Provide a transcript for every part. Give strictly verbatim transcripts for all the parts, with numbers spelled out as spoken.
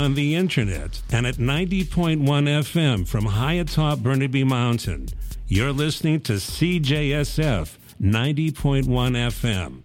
on the internet and at ninety point one F M from high atop Burnaby Mountain. You're listening to C J S F ninety point one F M.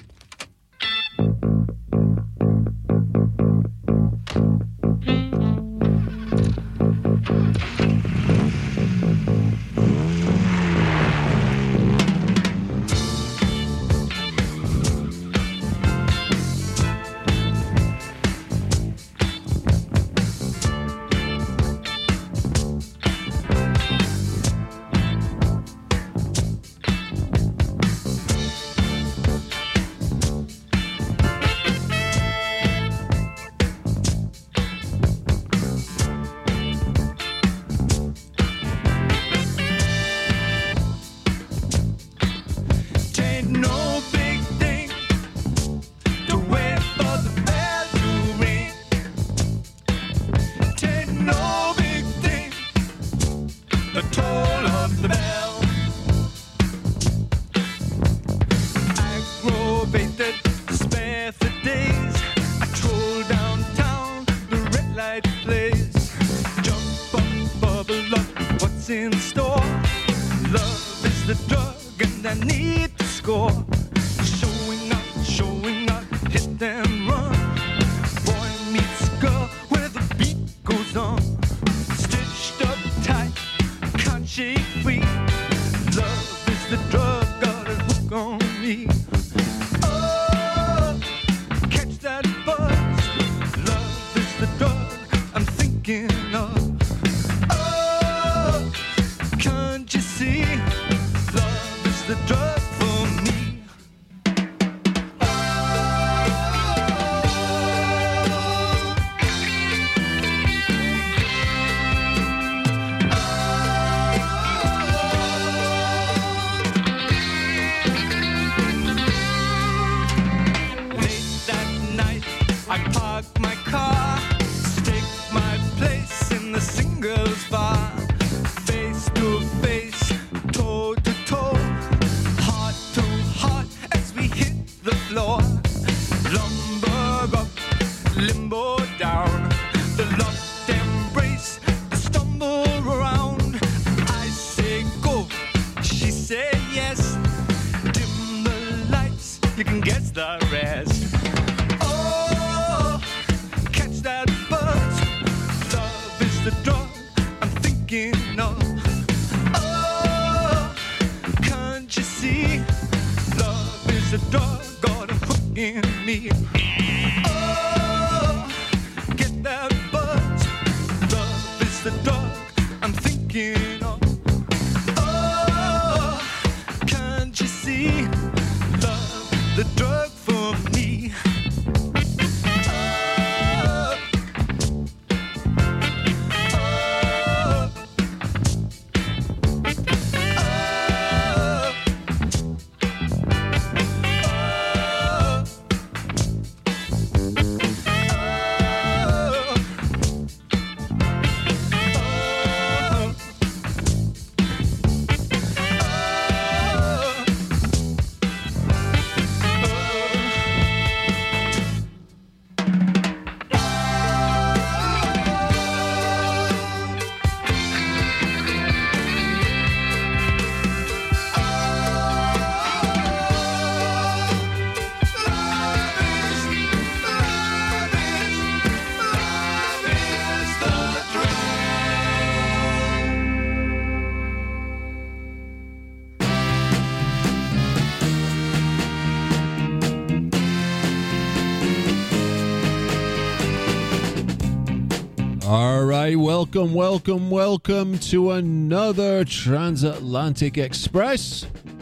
Welcome, welcome, welcome to another Transatlantic Express.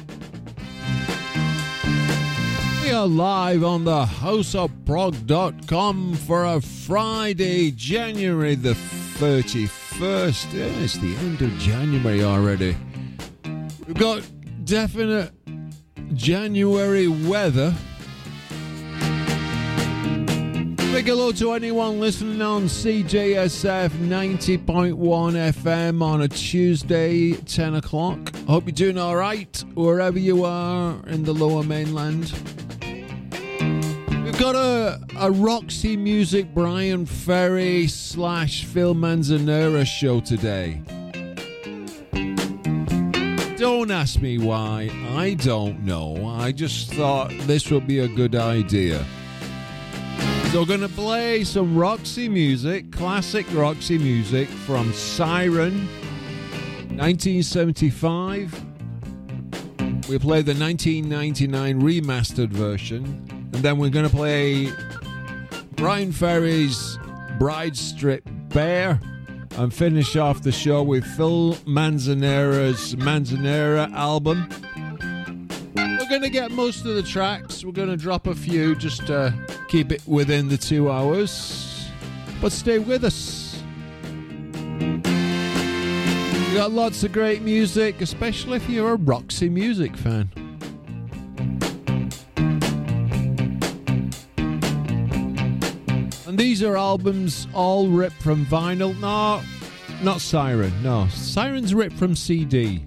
We are live on the house of prog dot com for a Friday, January the thirty-first. Yeah, it's the end of January already. We've got definite January weather. Big hello to anyone listening on C J S F ninety point one F M on a Tuesday, ten o'clock. Hope you're doing alright wherever you are in the lower mainland. We've I've got a, a Roxy Music Brian Ferry slash Phil Manzanera show today. Don't ask me why, I don't know. I just thought this would be a good idea. So we're going to play some Roxy music, classic Roxy music from Siren, nineteen seventy-five. We play the nineteen ninety-nine remastered version, and then we're going to play Brian Ferry's Bride Strip Bare, and finish off the show with Phil Manzanera's Manzanera album. We're going to get most of the tracks. We're going to drop a few just to keep it within the two hours. But stay with us. We got lots of great music, especially if you're a Roxy Music fan. And these are albums all ripped from vinyl. No, not Siren. No, Siren's ripped from C D.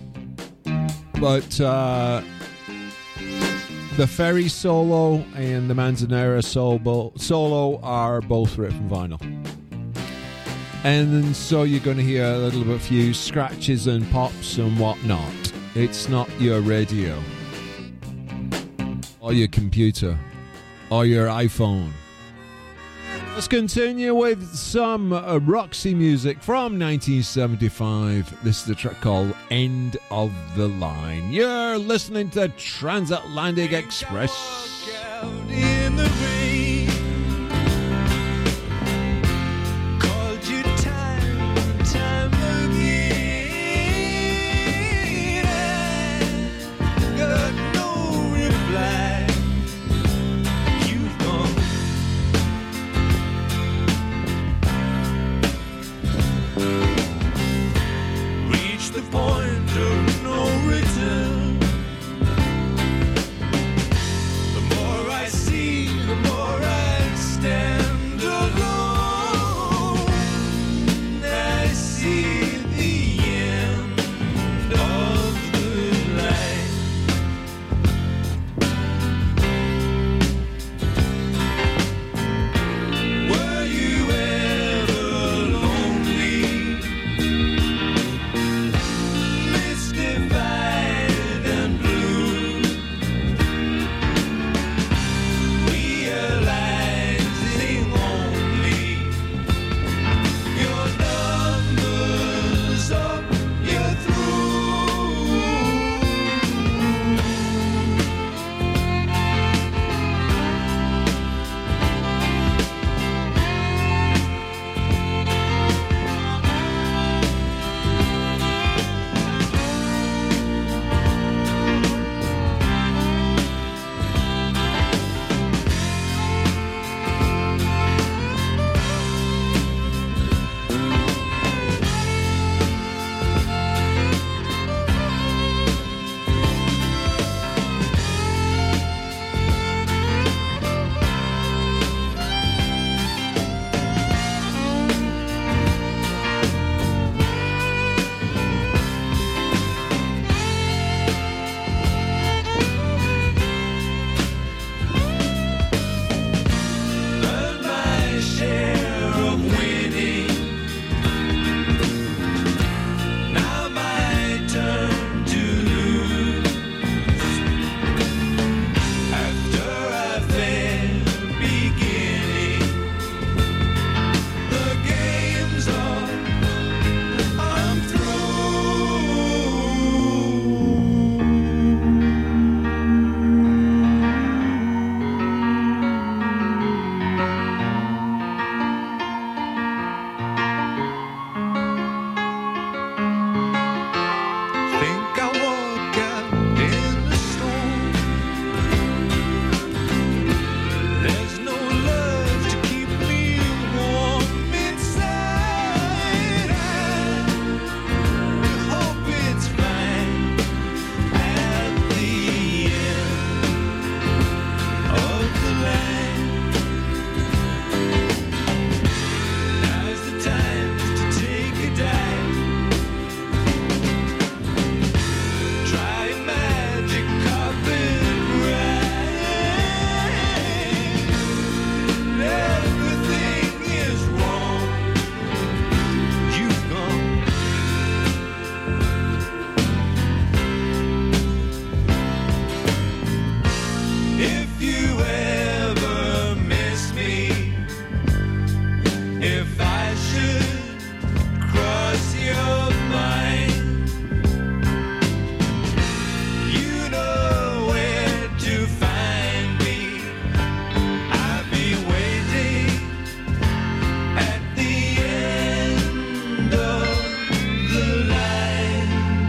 But uh, the Ferry solo and the Manzanera solo, solo are both ripped from vinyl. And so you're going to hear a little bit few scratches and pops and whatnot. It's not your radio or your computer or your iPhone. Let's continue with some uh, Roxy music from nineteen seventy-five. This is the track called End of the Line. You're listening to Transatlantic Express. In the rain, called you time and time again, got no reply. You've gone. Reach the point of no return. The if I should cross your mind. You know where to find me. I'll be waiting at the end of the line.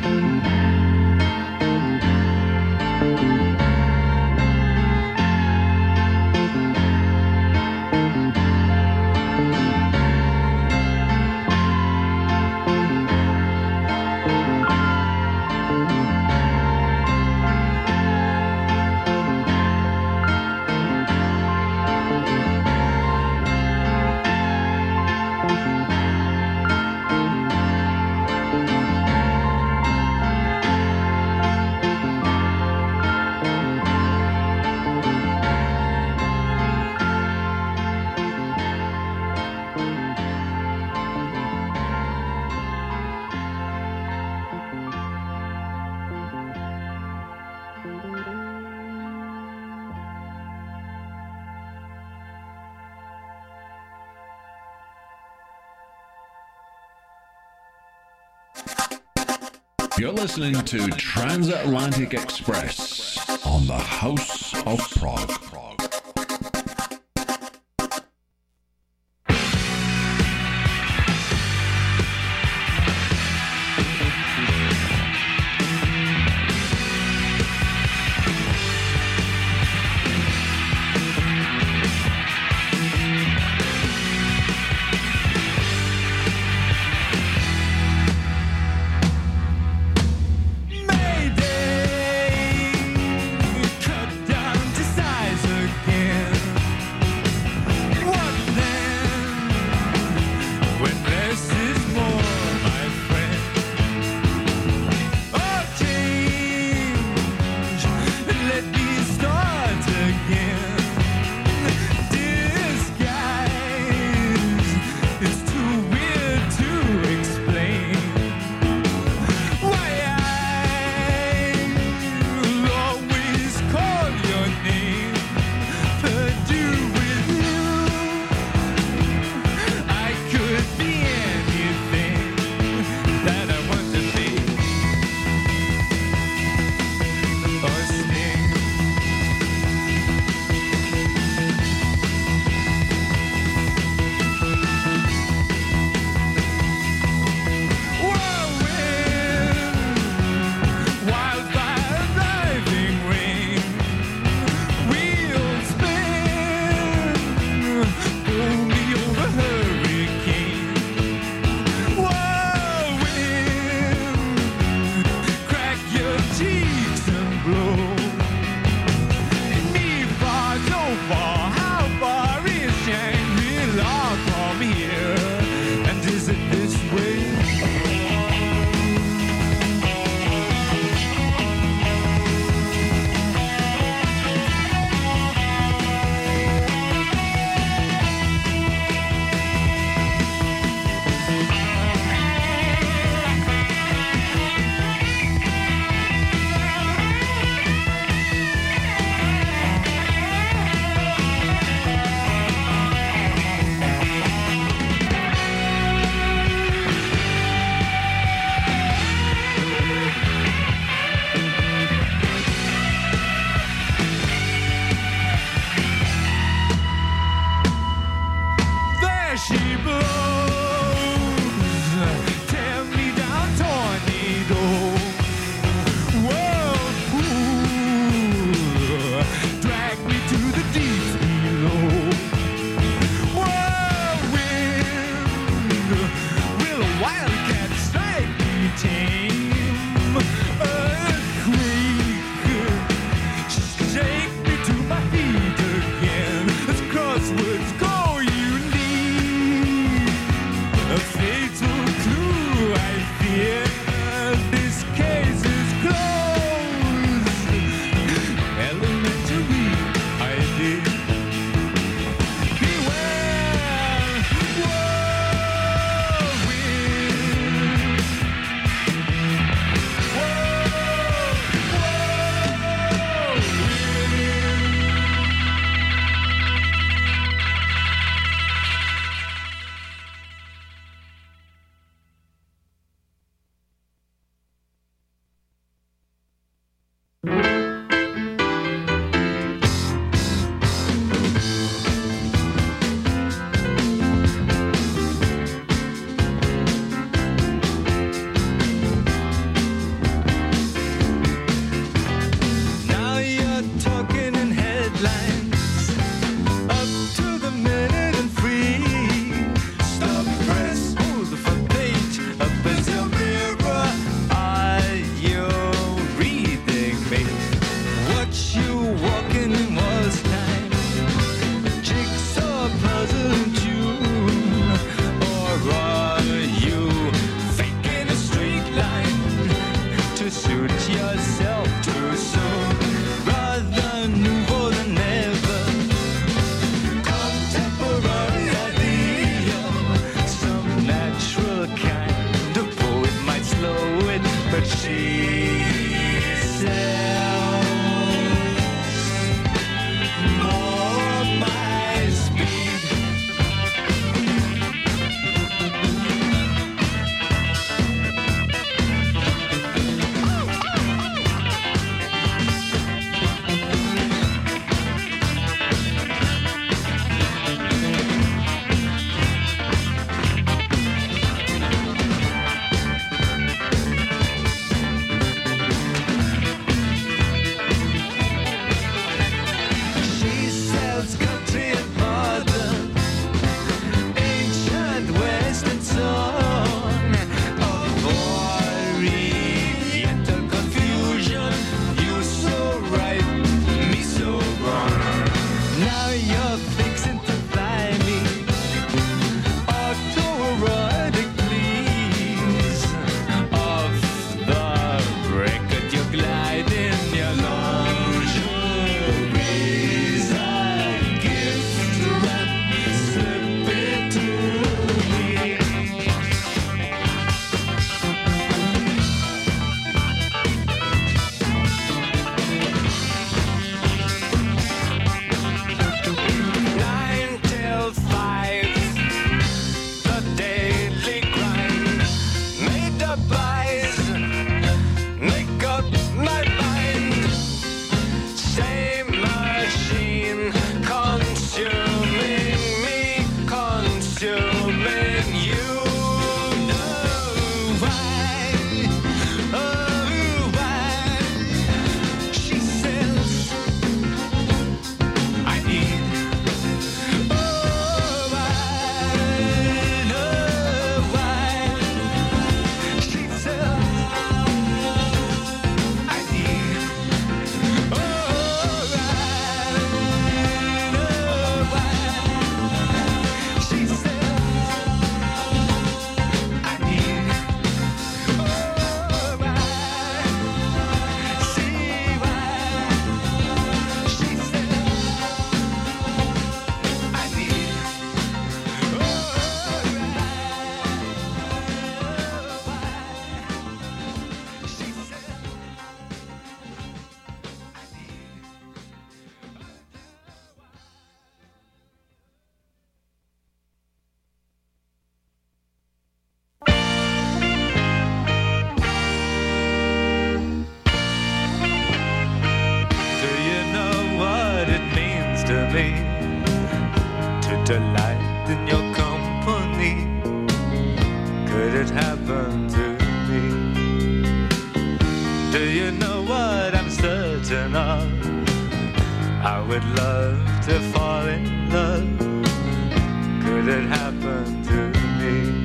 You're listening to Transatlantic Express on the House of Prog. Crosswords go, you need happen to me? Do you know what I'm certain of? I would love to fall in love. Could it happen to me?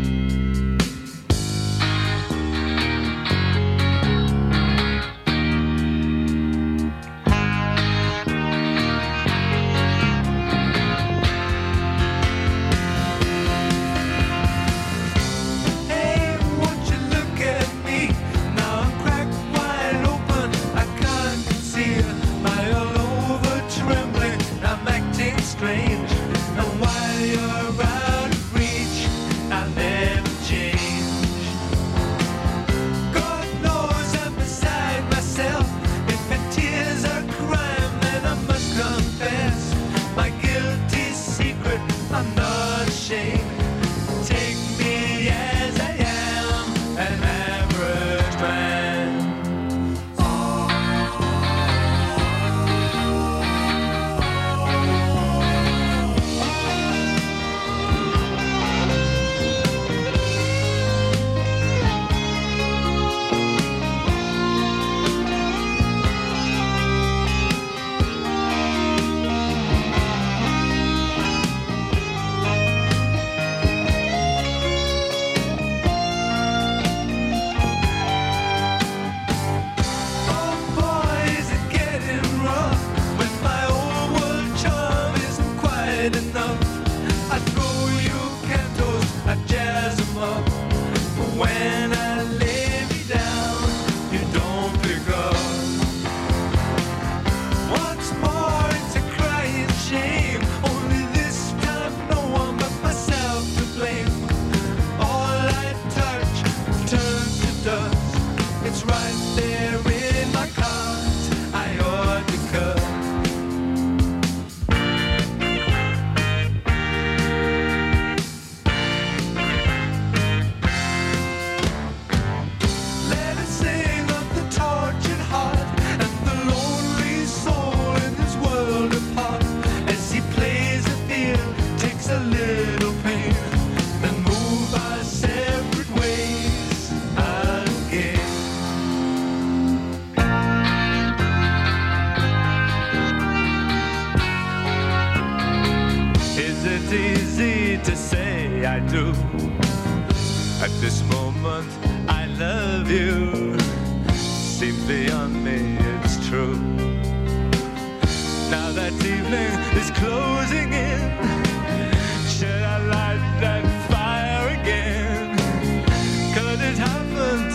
Strange, and while you're out of reach, I'll never change. God knows I'm beside myself. If my tears are crime, then I must confess my guilty secret. I'm not ashamed. Take me as I am, an average man. When I lay me down, you don't pick up. Once more, it's a crying shame. Only this time, no one but myself to blame. All I touch turns to dust. It's right there in my cards. I ought to cut. Easy to say I do. At this moment I love you. Seems beyond me, it's true. Now that evening is closing in. Should I light that fire again? Could it happen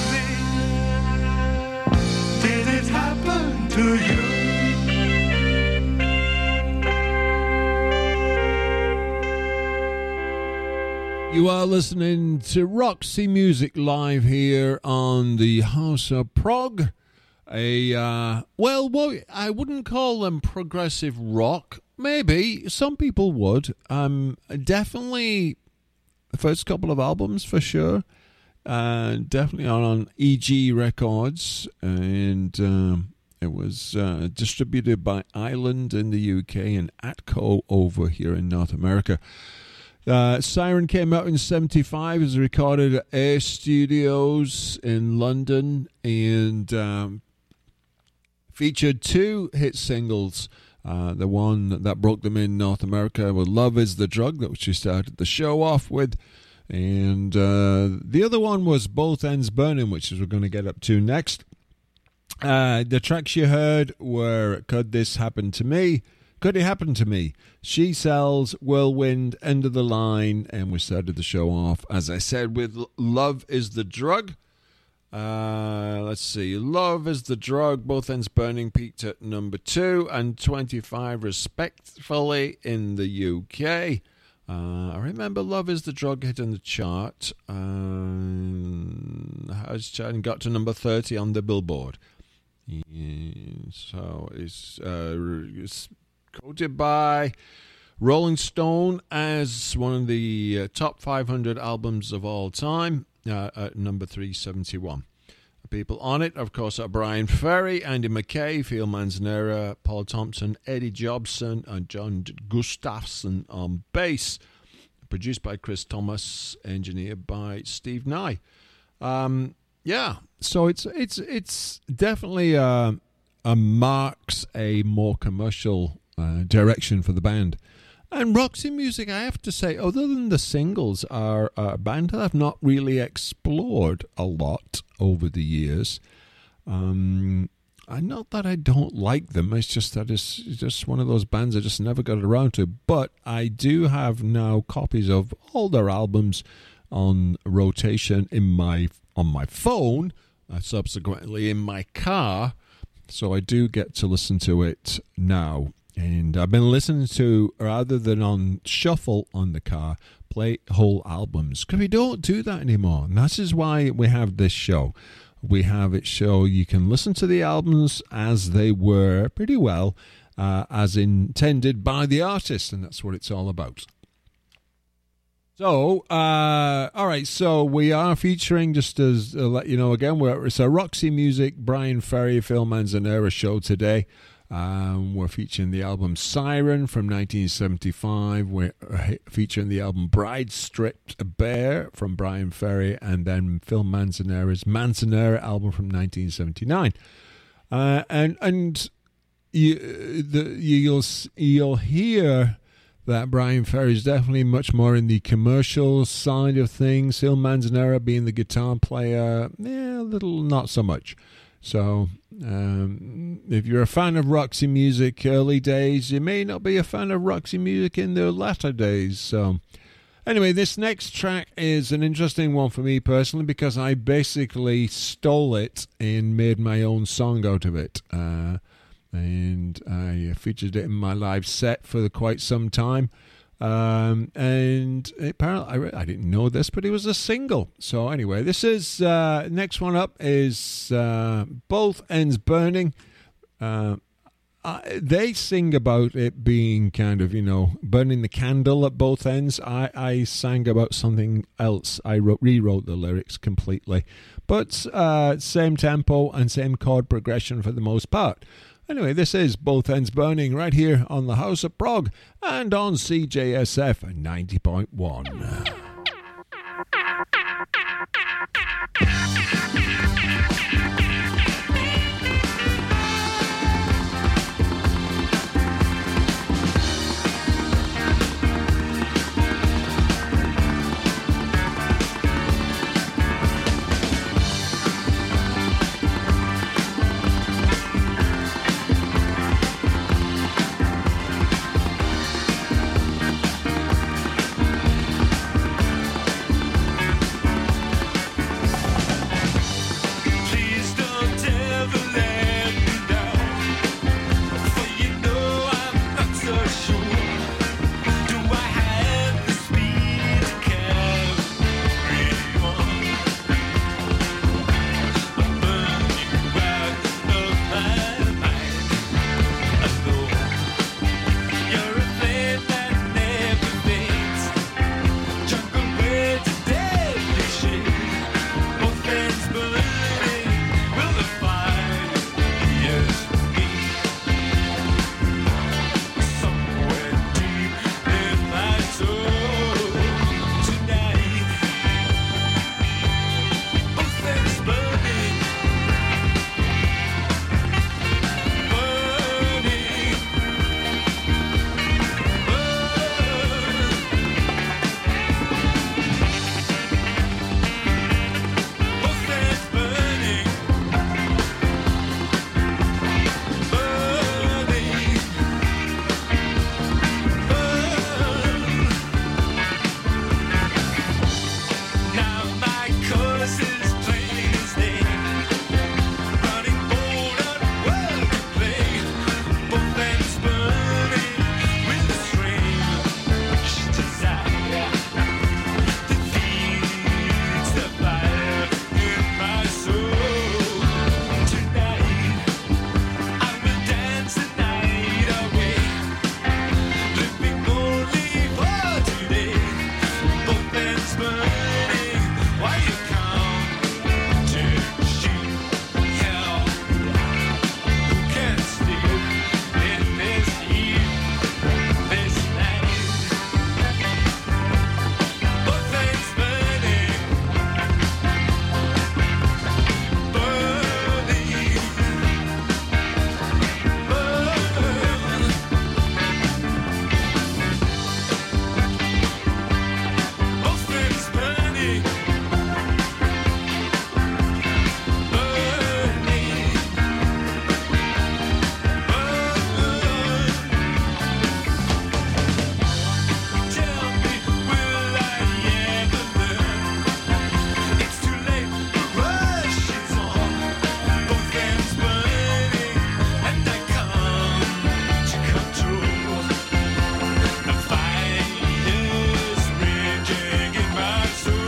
to me? Did it happen to you? You are listening to Roxy Music live here on the House of Prog. A, uh, well, what, I wouldn't call them progressive rock. Maybe. Some people would. Um, definitely the first couple of albums for sure. Uh, definitely on, on E G Records. And um, it was uh, distributed by Island in the U K and Atco over here in North America. Uh, Siren came out in seventy-five. It was recorded at Air Studios in London and um, featured two hit singles. Uh, the one that broke them in North America was Love is the Drug, that which we started the show off with. And uh, the other one was Both Ends Burning, which is we're going to get up to next. Uh, the tracks you heard were Could This Happen to Me? Could It Happen to Me? She Sells, Whirlwind, End of the Line, and we started the show off, as I said, with Love is the Drug. Uh, let's see, Love is the Drug, Both Ends Burning, peaked at number two and twenty-five respectfully in the U K. Uh, I remember Love is the Drug hitting the chart. Um, and got to number thirty on the Billboard. Yeah, so it's, uh, it's quoted by Rolling Stone as one of the uh, top five hundred albums of all time, uh, at number three seventy-one. The people on it, of course, are Brian Ferry, Andy McKay, Phil Manzanera, Paul Thompson, Eddie Jobson, and John Gustafson on bass. produced by Chris Thomas, engineered by Steve Nye. Um, yeah, so it's it's it's definitely uh, a marks a more commercial uh, direction for the band. And Roxy Music, I have to say, other than the singles, are a band that I've not really explored a lot over the years. Um, I not that I don't like them, it's just that it's just one of those bands I just never got around to. But I do have now copies of all their albums on rotation in my on my phone, uh, subsequently in my car, so I do get to listen to it now. And I've been listening to, rather than on shuffle on the car, play whole albums, because we don't do that anymore. And this is why we have this show. We have it show you can listen to the albums as they were pretty well, uh, as intended by the artist, and that's what it's all about. So, uh, all right, so we are featuring, just as uh, let you know again, we're, it's a Roxy Music, Brian Ferry, Phil Manzanera show today. Um, we're featuring the album Siren from nineteen seventy-five. We're featuring the album Bride Stripped Bare from Brian Ferry, and then Phil Manzanera's Manzanera album from nineteen seventy-nine. Uh, and and you, the, you'll you'll hear that Brian Ferry is definitely much more in the commercial side of things. Phil Manzanera being the guitar player, yeah, a little not so much. So, um, if you're a fan of Roxy Music early days, you may not be a fan of Roxy Music in the latter days. So, anyway, this next track is an interesting one for me personally, because I basically stole it and made my own song out of it. Uh, and I featured it in my live set for quite some time. Um, and apparently, I, I didn't know this, but it was a single. So anyway, this is, uh, next one up is uh, Both Ends Burning. Uh, I, they sing about it being kind of, you know, burning the candle at both ends. I, I sang about something else. I wrote, rewrote the lyrics completely. But uh, same tempo and same chord progression for the most part. Anyway, this is Both Ends Burning right here on the House of Prog and on C J S F ninety point one.